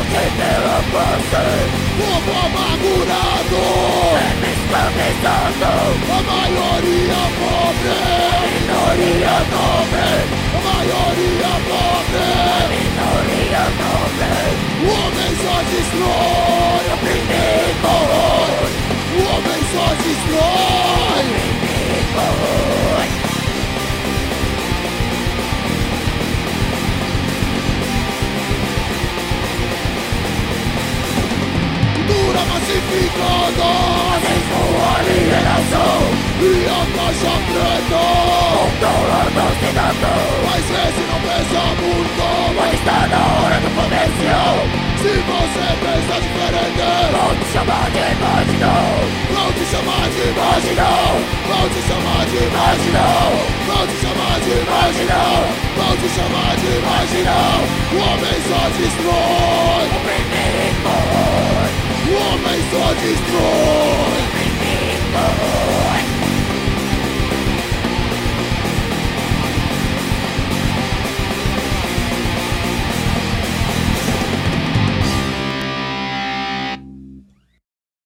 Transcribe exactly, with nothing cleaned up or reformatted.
morte pela face, povo amargurado, sempre escravizado, a maioria pobre, minoria nobre, a maioria pobre, minoria nobre, o homem só destrói, oprimido horror, o homem só destrói, oprimido horror. cultura massificada, Racismo, alienação, e a caixa preta, controlando o cidadão. mas esse não pensa muito, Mas está na hora do comercial. se você pensa diferente, Vou te chamar de marginal, vão te chamar de marginal, vão te chamar de marginal, vão te chamar de marginal, vão te chamar de marginal. O homem só destrói, oprimido horror, o homem só destrói.